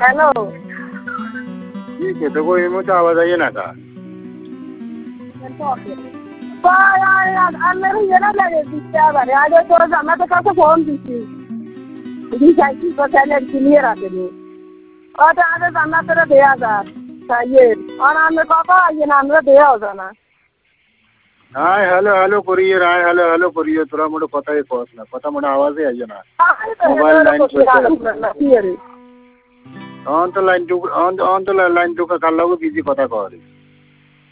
hello ठीक है तो कोई मुझे आवाज आई है ना था मेरे ये ना लगे क्या भरे आज तो मैं तो कैसे फोन दी थी साइकिल को चले क्लियर आते थे और तो आज जाना तेरा दिया था चाहिए और हमें पापा ये नाम रे दिया हो जाना हाय हेलो हेलो करिए हाय हेलो हेलो करिए तोरा मोटे पता ही पहुंच ना पता मोटे आवाज ही आई ना मोबाइल लाइन ऑन तो लाइन टू का कर लो बिजी पता कर